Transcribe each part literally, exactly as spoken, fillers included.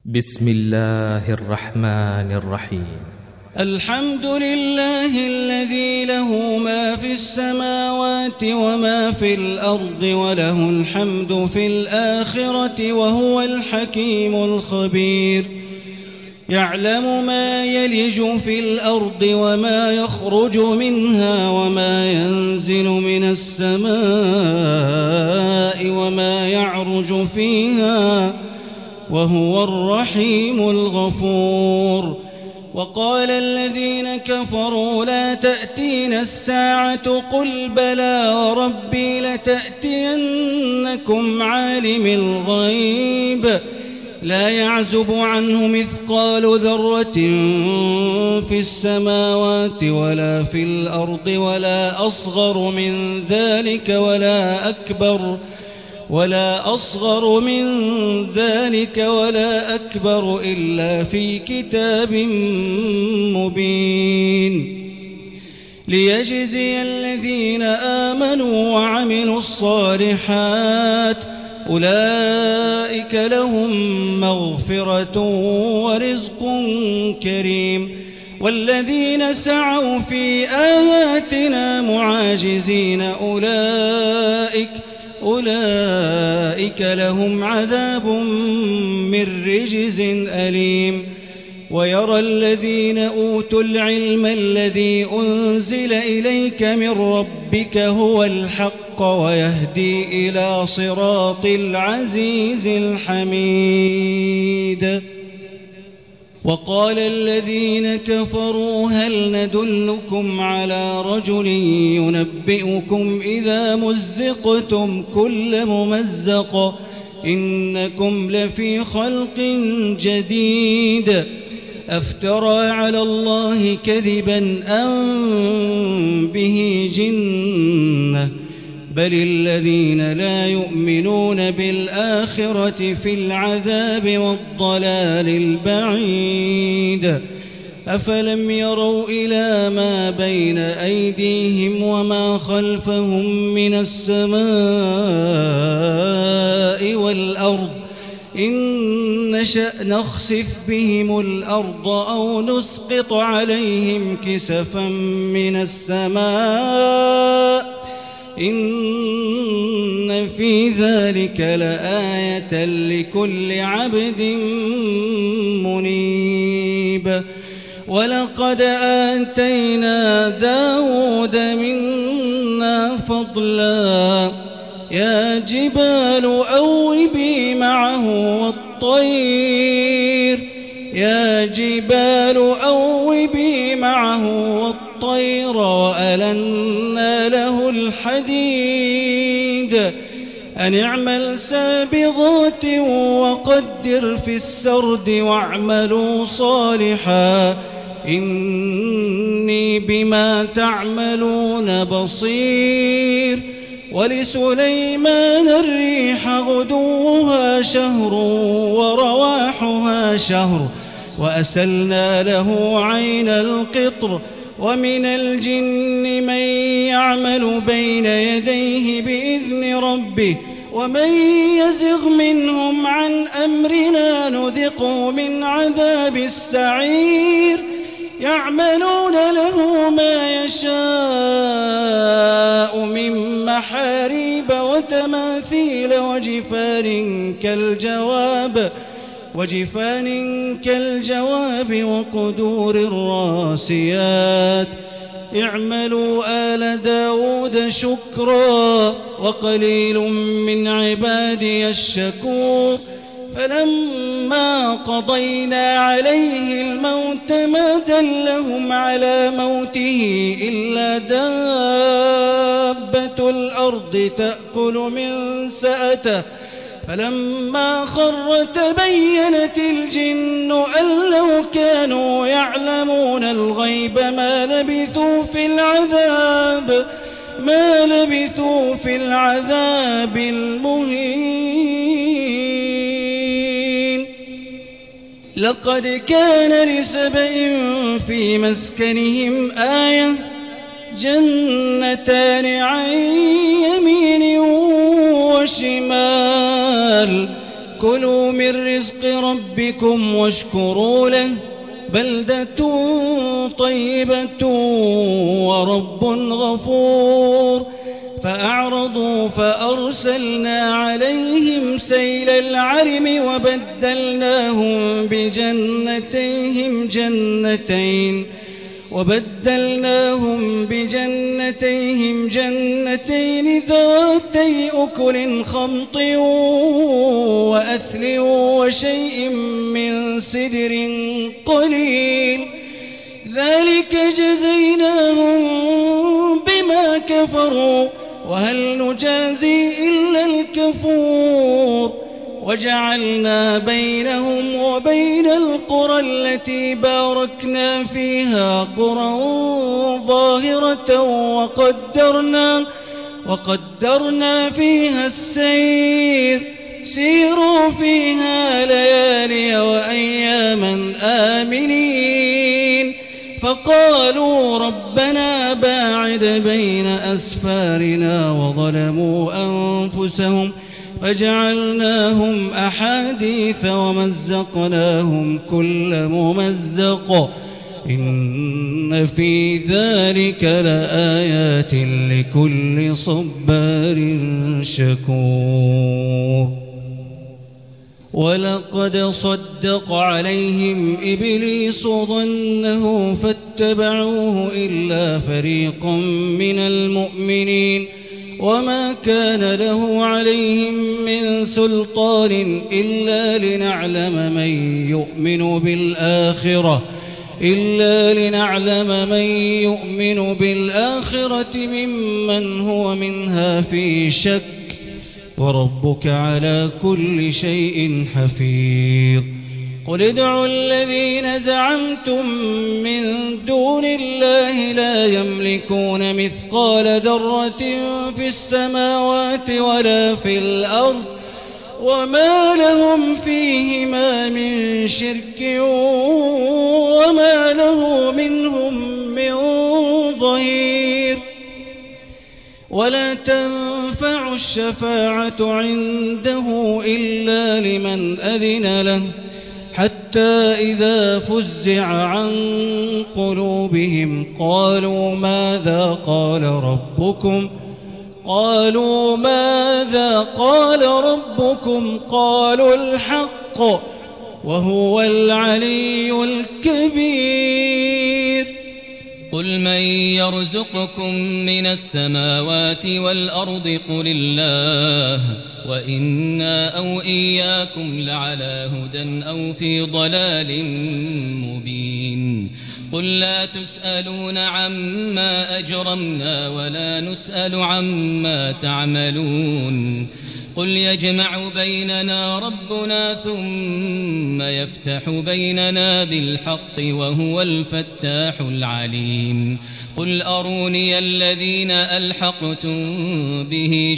بسم الله الرحمن الرحيم. الحمد لله الذي له ما في السماوات وما في الأرض وله الحمد في الآخرة وهو الحكيم الخبير. يعلم ما يلج في الأرض وما يخرج منها وما ينزل من السماء وما يعرج فيها وهو الرحيم الغفور. وقال الذين كفروا لا تأتينا الساعة قل بلى وربي لتأتينكم عالم الغيب لا يعزب عنه مثقال ذرة في السماوات ولا في الأرض ولا أصغر من ذلك ولا أكبر ولا أصغر من ذلك ولا أكبر إلا في كتاب مبين. ليجزي الذين آمنوا وعملوا الصالحات أولئك لهم مغفرة ورزق كريم. والذين سعوا في آياتنا معاجزين أولئك أولئك لهم عذاب من رجز أليم. ويرى الذين أوتوا العلم الذي أنزل إليك من ربك هو الحق ويهدي إلى صراط العزيز الحميد. وقال الذين كفروا هل ندلكم على رجل ينبئكم إذا مزقتم كل ممزق إنكم لفي خلق جديد أفترى على الله كذبا أم به جنة بل الذين لا يؤمنون بالآخرة في العذاب والضلال البعيد. أفلم يروا إلى ما بين أيديهم وما خلفهم من السماء والأرض إن نشأ نخسف بهم الأرض أو نسقط عليهم كسفا من السماء إن في ذلك لآية لكل عبد منيب. ولقد آتينا داود منا فضلا يا جبال أوبي معه والطير يا جبال أوبي معه والطير وألنا له الحديد أن اعمل سابغات وقدر في السرد واعملوا صالحا إني بما تعملون بصير. ولسليمان الريح غدوها شهر ورواحها شهر وأسلنا له عين القطر ومن الجن من يعمل بين يديه بإذن ربه ومن يزغ منهم عن أمرنا نذقه من عذاب السعير. يعملون له ما يشاء من محاريب وتماثيل وجفان كالجواب وجفان كالجواب وقدور الراسيات. اعملوا آل داود شكرا وقليل من عبادي الشكور. فلما قضينا عليه الموت ما دلهم على موته إلا دابة الأرض تأكل من سأته فلما خر تبينت الجن أن لو كانوا يعلمون الغيب ما لبثوا في العذاب ما لبثوا في العذاب المهين. لقد كان لسبإ في مسكنهم آية جنتان عن يمين وشمال كلوا من رزق ربكم واشكروا له بلدة طيبة ورب غفور فأعرضوا فأرسلنا عليهم سيل العرم وبدلناهم بجنتيهم جنتين وبدلناهم بجنتيهم جنتين ذواتي أكل خمط وأثل وشيء من سدر قليل ذلك جزيناهم بما كفروا وهل نجازي إلا الكفور وجعلنا بينهم وبين القرى التي باركنا فيها قرى ظاهرة وقدرنا وقدرنا فيها السير سيروا فيها ليالي وأياما آمنين فقالوا ربنا باعد بين أسفارنا وظلموا أنفسهم فجعلناهم أحاديث ومزقناهم كل ممزق إن في ذلك لآيات لكل صبار شكور ولقد صدق عليهم إبليس ظنه فاتبعوه إلا فريقا من المؤمنين وما كان له عليهم من سلطان إلا لنعلم من يؤمن بالآخرة إلا لنعلم من يؤمن بالآخرة ممن هو منها في شك وربك على كل شيء حفيظ قل ادعوا الذين زعمتم من دون الله لا يملكون مثقال ذرة في السماوات ولا في الأرض وما لهم فيهما من شرك وما له منهم من ظهير ولا تنفع الشفاعة عنده إلا لمن أذن له حتى إذا فزع عن قلوبهم قالوا ماذا قال ربكم قالوا ماذا قال ربكم قالوا الحق وهو العلي الكبير قل من يرزقكم من السماوات والأرض قل الله وإنا أو إياكم لعلى هدى أو في ضلال مبين قل لا تسألون عما أجرمنا ولا نسأل عما تعملون قل يجمع بيننا ربنا ثم يفتح بيننا بالحق وهو الفتاح العليم قل أروني الذين ألحقتم به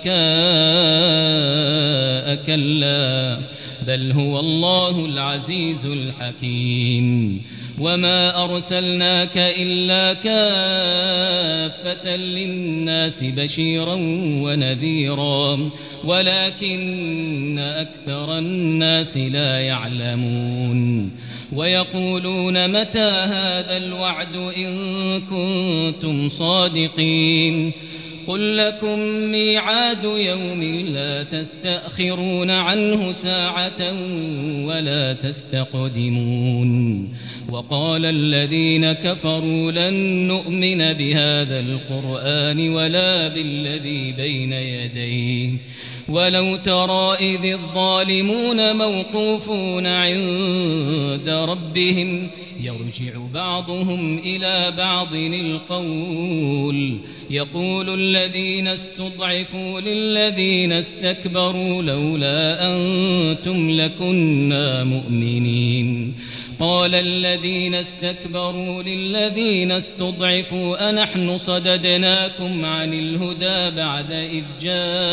شركاء كلا بل هو الله العزيز الحكيم وما أرسلناك إلا كافة للناس بشيرا ونذيرا ولكن أكثر الناس لا يعلمون ويقولون متى هذا الوعد إن كنتم صادقين قل لكم ميعاد يوم لا تستأخرون عنه ساعة ولا تستقدمون وقال الذين كفروا لن نؤمن بهذا القرآن ولا بالذي بين يديه ولو ترى إذ الظالمون موقوفون عند ربهم يرجع بعضهم إلى بعض القول يقول الذين استضعفوا للذين استكبروا لولا أنتم لكنا مؤمنين قال الذين استكبروا للذين استضعفوا أنحن صددناكم عن الهدى بعد إذ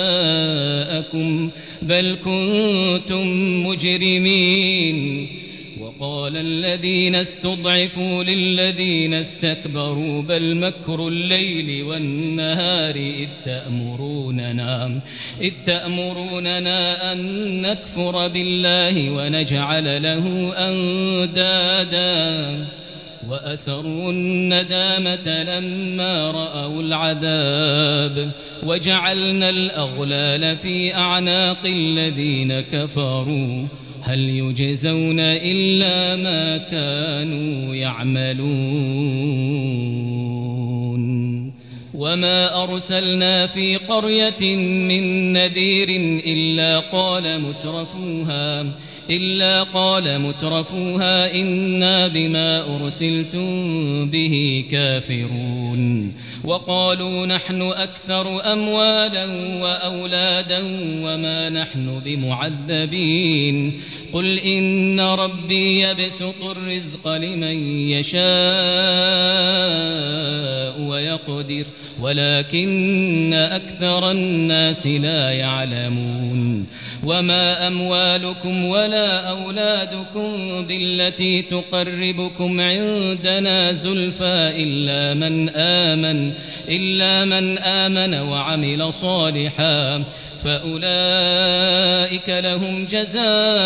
جاءكم بل كنتم مجرمين وقال الذين استضعفوا للذين استكبروا بل مكر الليل والنهار إذ تأمروننا, إذ تأمروننا أن نكفر بالله ونجعل له أندادا وأسروا الندامة لما رأوا العذاب وجعلنا الأغلال في أعناق الذين كفروا هل يجزون إلا ما كانوا يعملون وما أرسلنا في قرية من نذير إلا قال مترفوها إلا قال مترفوها إنا بما أرسلتم به كافرون وقالوا نحن أكثر أموالا وأولادا وما نحن بمعذبين قل إن ربي يبسط الرزق لمن يشاء ويقدر ولكن أكثر الناس لا يعلمون وما أموالكم ولا أولادكم بالتي تقربكم عندنا زلفى إلا من آمن إلا من آمن وعمل صالحا فأولئك لهم جزاء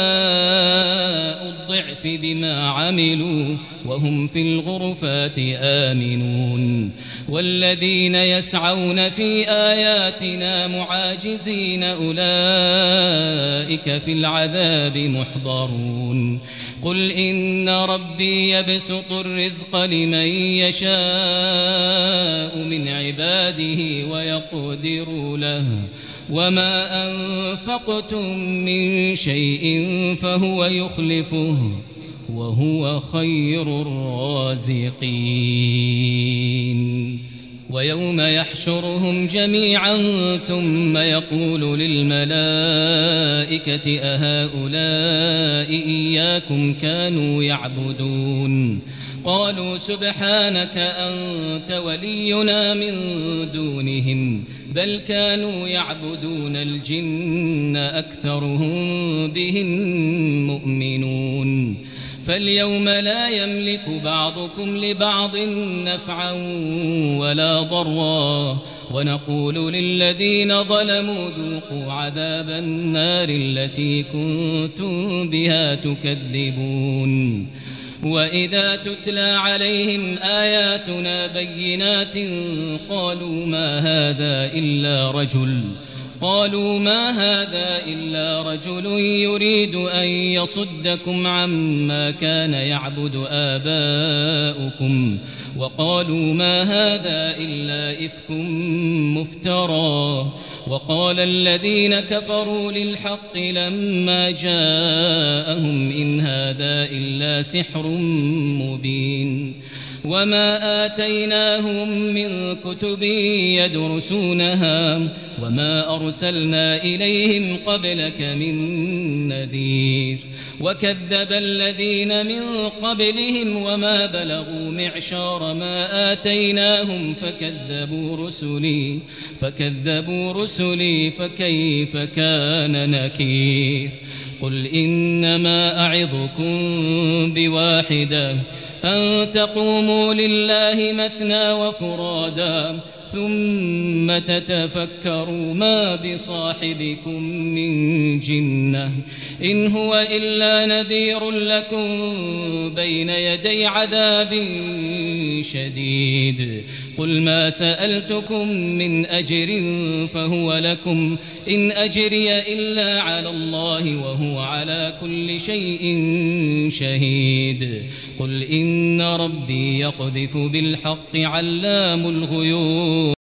الضعف بما عملوا وهم في الغرفات آمنون والذين يسعون في آياتنا معاجزين أولئك في العذاب محضرون قل إن ربي يبسط الرزق لمن يشاء من عباده ويقدر له وما أنفقتم من شيء فهو يخلفه وهو خير الرازقين ويوم يحشرهم جميعا ثم يقول للملائكة أهؤلاء إياكم كانوا يعبدون قالوا سبحانك أنت ولينا من دونهم بل كانوا يعبدون الجن أكثرهم بهم مؤمنون فاليوم لا يملك بعضكم لبعض نفعا ولا ضرا ونقول للذين ظلموا ذوقوا عذاب النار التي كنتم بها تكذبون وإذا تتلى عليهم آياتنا بينات قالوا ما هذا إلا رجل قالوا ما هذا إلا رجل يريد أن يصدكم عما كان يعبد آباؤكم وقالوا ما هذا إلا إفك مفترى وقال الذين كفروا للحق لما جاءهم إن هذا إلا سحر مبين وما آتيناهم من كتب يدرسونها وما أرسلنا إليهم قبلك من نذير وكذب الذين من قبلهم وما بلغوا معشار ما آتيناهم فكذبوا رسلي فكذبوا رسلي فكيف كان نكير قل إنما أعظكم بواحدة أن تقوموا لله مثنى وفرادا ثم تتفكروا ما بصاحبكم من جنة إن هو إلا نذير لكم بين يدي عذاب شديد قل ما سألتكم من أجر فهو لكم إن أجري إلا على الله وهو على كل شيء شهيد قل إن ربي يقذف بالحق علام الغيوب